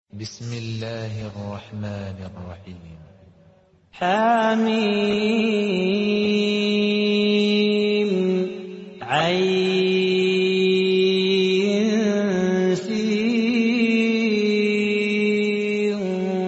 بسم الله الرحمن الرحيم. حميم عين سين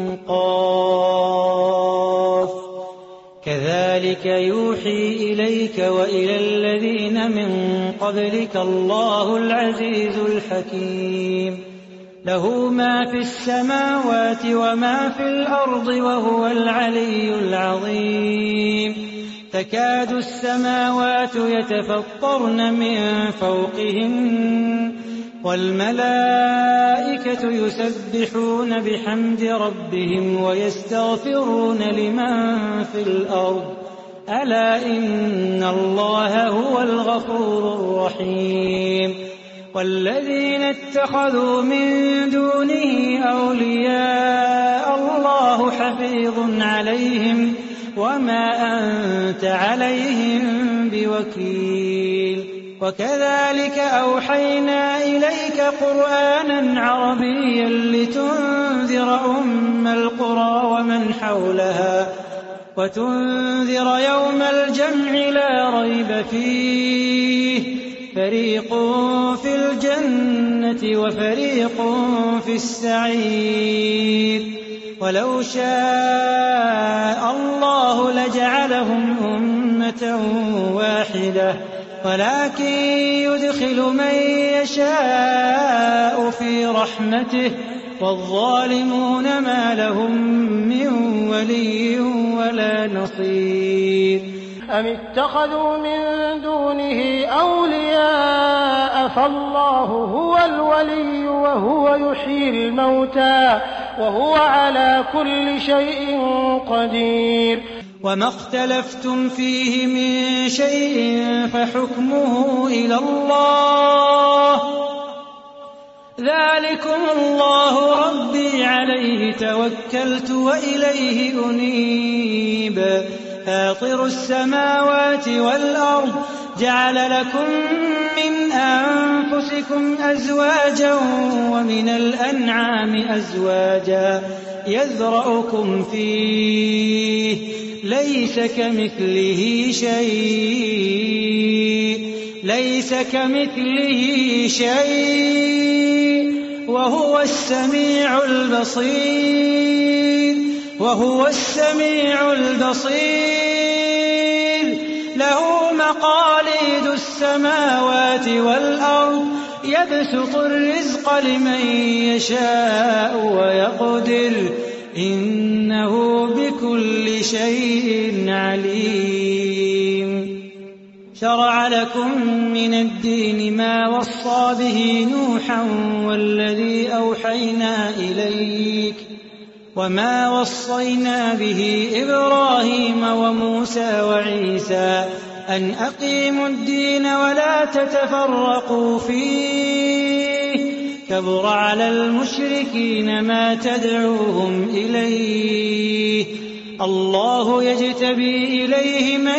قاف كذلك يوحي إليك وإلى الذين من قبلك الله العزيز الحكيم له ما في السماوات وما في الأرض وهو العلي العظيم تكاد السماوات يتفطرن من فوقهن والملائكة يسبحون بحمد ربهم ويستغفرون لمن في الأرض ألا إن الله هو الغفور الرحيم والذين اتخذوا من دونه أولياء الله حفيظ عليهم وما أنت عليهم بوكيل وكذلك أوحينا إليك قرآنا عربيا لتنذر أم القرى ومن حولها وتنذر يوم الجمع لا ريب فيه فريق في الجنة وفريق في السعير ولو شاء الله لجعلهم أمة واحدة ولكن يدخل من يشاء في رحمته والظالمون ما لهم من ولي ولا نصير أم اتخذوا من دونه أولياء فالله هو الولي وهو يحيي الموتى وهو على كل شيء قدير وما اختلفتم فيه من شيء فحكمه إلى الله ذلكم الله ربي عليه توكلت وإليه أنيب فاطر السماوات والأرض جعل لكم من أنفسكم أزواجا ومن الأنعام أزواجا يذرأكم فيه ليس كمثله شيء وهو السميع البصير له مقاليد السماوات والأرض يبسط الرزق لمن يشاء ويقدر إنه بكل شيء عليم شرع لكم من الدين ما وصى به نوحا والذي أوحينا إليك وما وصينا به إبراهيم وموسى وعيسى أن أقيموا الدين ولا تتفرقوا فيه كبر على المشركين ما تدعوهم إليه الله يجتبي إليه من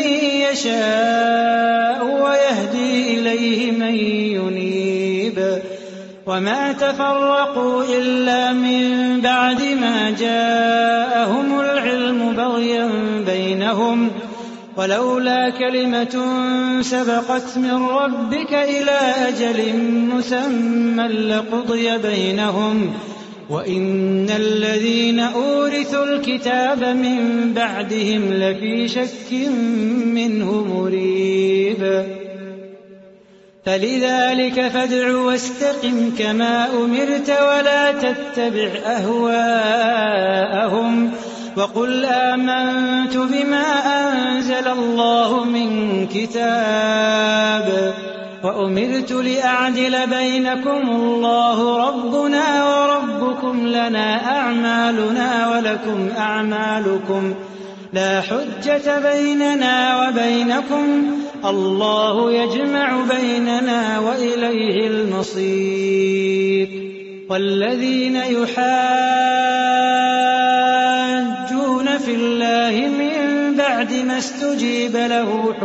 يشاء ويهدي إليه من ينيب وما تفرقوا إلا من بعد ما جاءهم العلم بغيا بينهم ولولا كلمة سبقت من ربك إلى أجل مسمى لقضي بينهم وإن الذين أورثوا الكتاب من بعدهم لفي شك منه مريب فلذلك فادع واستقم كما أمرت ولا تتبع أهواءهم وقل آمنت بما أنزل الله من كتاب وأمرت لأعدل بينكم الله ربنا وربكم لنا أعمالنا ولكم أعمالكم لا حجة بيننا وبينكم الله يجمع بيننا وإليه المصير والذين يحاجون في الله من بعد ما استجيب له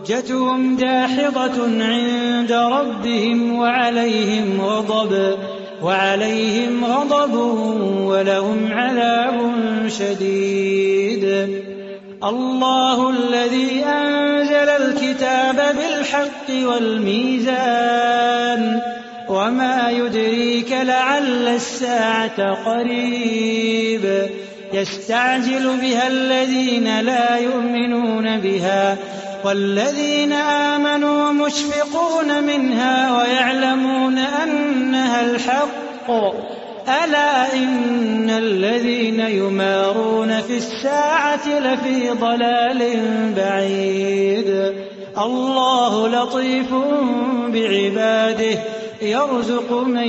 حجتهم داحضة عند ربهم وعليهم غضب وعليهم غضب ولهم عذاب شديد. الله الذي أنزل الكتاب بالحق والميزان وما يدريك لعل الساعة قريب يستعجل بها الذين لا يؤمنون بها والذين آمنوا مشفقون منها ويعلمون أنها الحق ألا إن الذين يمارون في الساعة لفي ضلال بعيد. الله لطيف بعباده يرزق من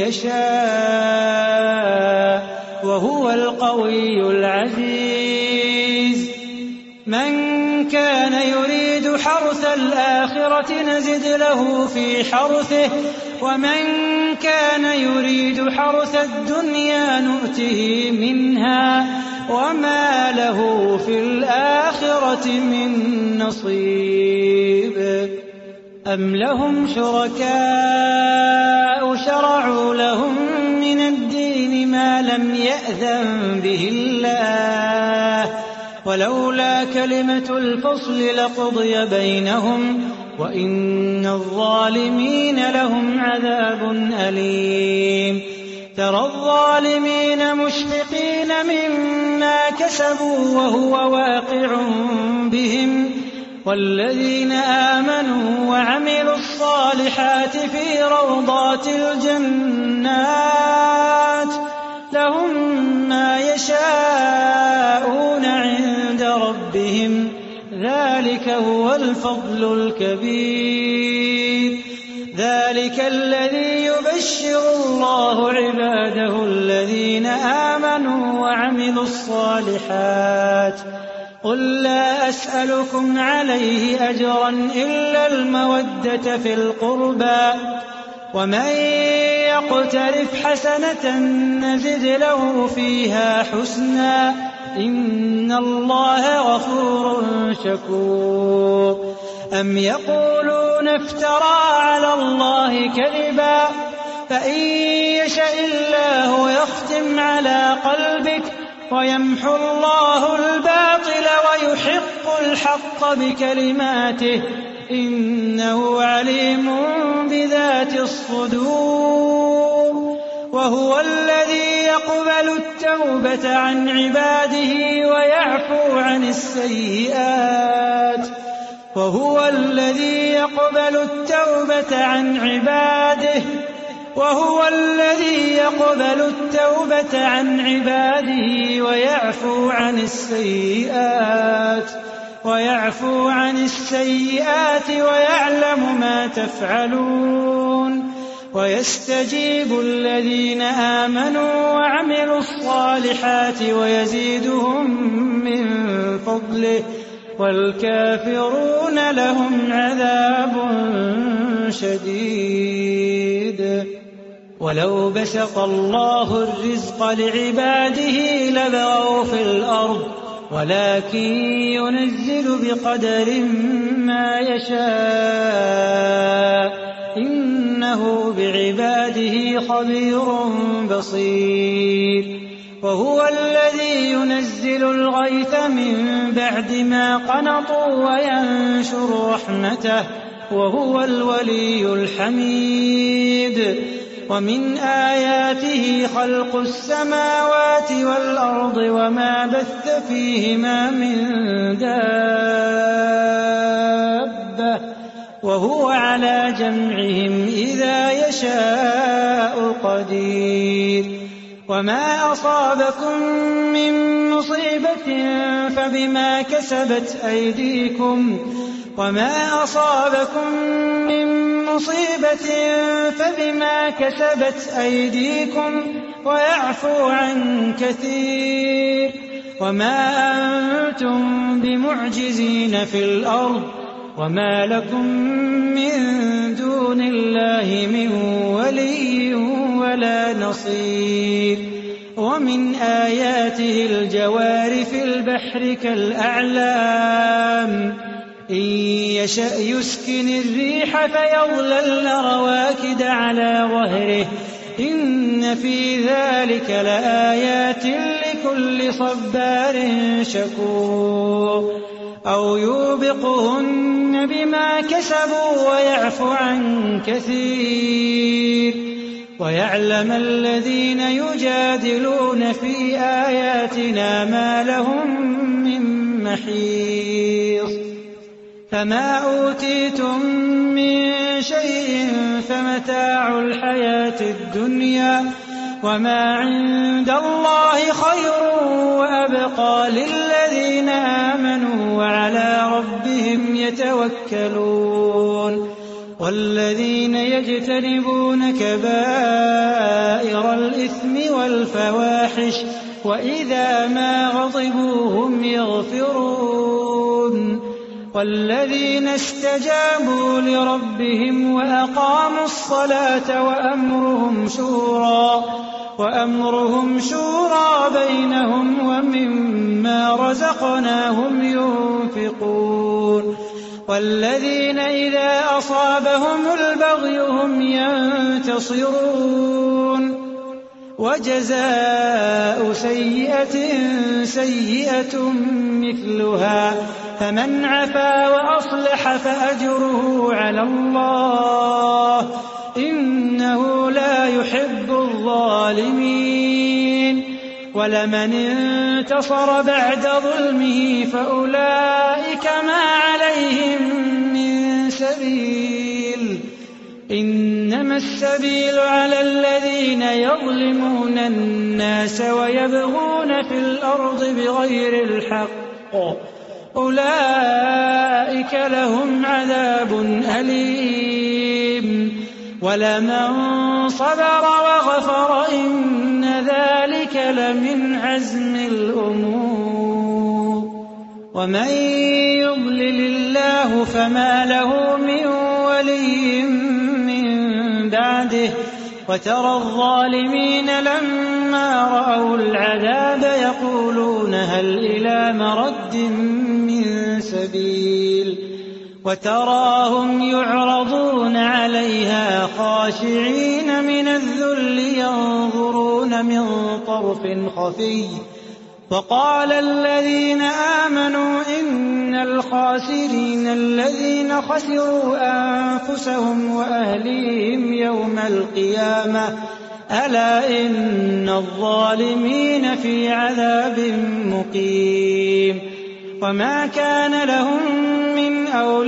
يشاء وهو القوي العزيز. من كان يريد حرث الآخرة نزد له في حرثه ومن كان يريد حرث الدنيا نؤته منها وما له في الآخرة من نصيب. أم لهم شركاء شرعوا لهم من الدين ما لم يأذن به الله ولولا كلمة الفصل لقضي بينهم وإن الظالمين لهم عذاب أليم. ترى الظالمين مشفقين مما كسبوا وهو واقع بهم والذين آمنوا وعملوا الصالحات في روضات الجنات لهم ما يشاءون عند ربهم ذلك هو الفضل الكبير. ذلك الذي يبشر الله عباده الذين آمنوا وعملوا الصالحات. قل لا أسألكم عليه أجرا إلا المودة في القربى ومن يقترف حسنة نزد له فيها حسنا إن الله غفور شكور. أم يقولون افترى على الله كذبا فإن يشاء الله يختم على قلبك ويمحو الله الباطل ويحق الحق بكلماته إنه عليم بذات الصدور. وهو الذي يقبل التوبة عن عباده ويعفو عن السيئات وهو الذي يقبل التوبة عن عباده ويعفو عن السيئات ويعلم ما تفعلون. ويستجيب الذين آمنوا وعملوا الصالحات ويزيدهم من فضله والكافرون لهم عذاب شديد. ولو بسط الله الرزق لعباده لبغوا في الأرض ولكن ينزل بقدر ما يشاء إنه بعباده خبير بصير. وهو الذي ينزل الغيث من بعد ما قنطوا وينشر رحمته وهو الولي الحميد. ومن آياته خلق السماوات والأرض وما بث فيهما من دابة وهو على جمعهم إذا يشاء قدير. وما أصابكم من مصيبة فبما كسبت أيديكم ويعفو عن كثير. وما أنتم بمعجزين في الأرض وما لكم من دون الله من ولي ولا نصير. ومن آياته الجوار في البحر كالأعلام إن يشأ يسكن الريح فيظللن رواكد على ظهره إن في ذلك لآيات لكل صبار شكور أو يوبقهن بما كسبوا ويعفو عن كثير ويعلم الذين يجادلون في آياتنا ما لهم من محيص فما أوتيتم من شيء فمتاع الحياة الدنيا وما عند الله خير وأبقى للذين آمنوا وعلى ربهم يتوكلون والذين يجتنبون كبائر الإثم والفواحش وإذا ما غضبوا هم يغفرون والذين استجابوا لربهم وأقاموا الصلاة وأمرهم شورى بينهم ومما رزقناهم ينفقون والذين إذا أصابهم البغي هم ينتصرون وجزاء سيئة مثلها فمن عفا وأصلح فأجره على الله إنه لا يحب الظالمين ولمن انتصر بعد ظلمه فأولئك ما عليهم من سبيل إنما السبيل على الذين يظلمون الناس ويبغون في الأرض بغير الحق أولئك لهم عذاب أليم ولمن صبر وغفر إن ذلك لمن عزم الأمور ومن يضلل الله فما له من ولي من بعده وترى الظالمين لما رأوا العذاب يقولون هل إلى مرد من سبيل وتراهم يعرضون عليها خاشعين من الذل ينظرون من طرف خفي وقال الذين آمنوا إن الخاسرين الذين خسروا أنفسهم وأهليهم يوم القيامة ألا إن الظالمين في عذاب مقيم وما كان لهم من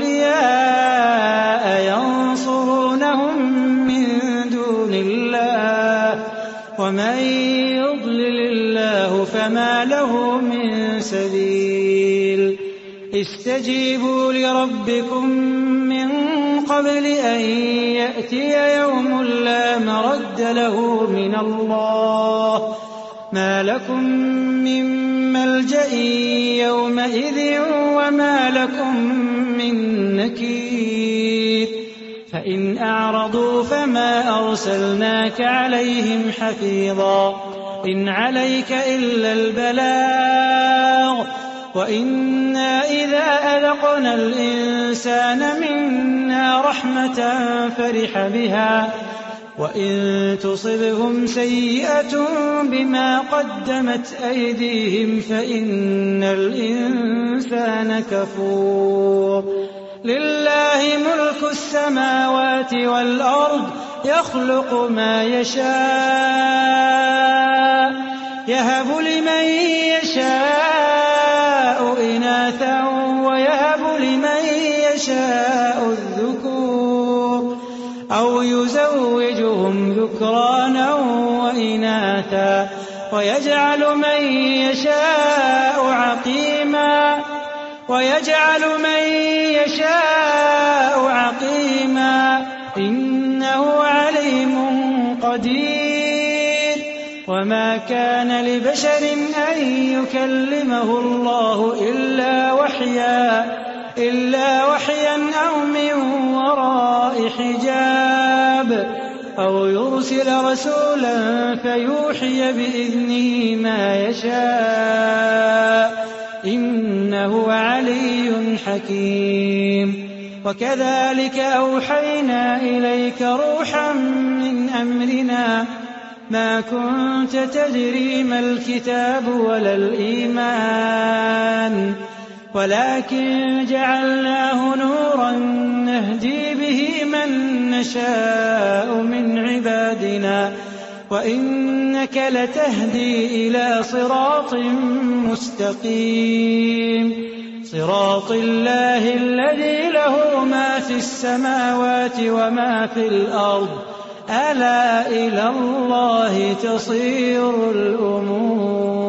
أولياء ينصرونهم من دون الله ومن يضلل الله فما له من سبيل استجيبوا لربكم من قبل أن يأتي يوم لا مرد له من الله ما لكم من ملجأ يومئذ وما لكم من نكير فإن أعرضوا فما أرسلناك عليهم حفيظا إن عليك إلا البلاغ وإنا إذا أذقنا الإنسان منا رحمة فرح بها وإن تصبهم سيئة بما قدمت أيديهم فإن الإنسان كفور لله ملك السماوات والأرض يخلق ما يشاء يهب لمن يشاء إناثا ويهب لمن يشاء الذكور أو يزوجهم ذكرانا وإناثا ويجعل من يشاء عقيما إنه عليم قدير وما كان لبشر أن يكلمه الله إلا وحيا أو من وراء حجاب أو يرسل رسولا فيوحي بإذنه ما يشاء إنه علي حكيم وكذلك أوحينا إليك روحا من أمرنا ما كنت تدري ما الكتاب ولا الإيمان ولكن جعلناه نورا نهدي به من نشاء من عبادنا وإنك لتهدي إلى صراط مستقيم صراط الله الذي له ما في السماوات وما في الأرض ألا إلى الله تصير الأمور.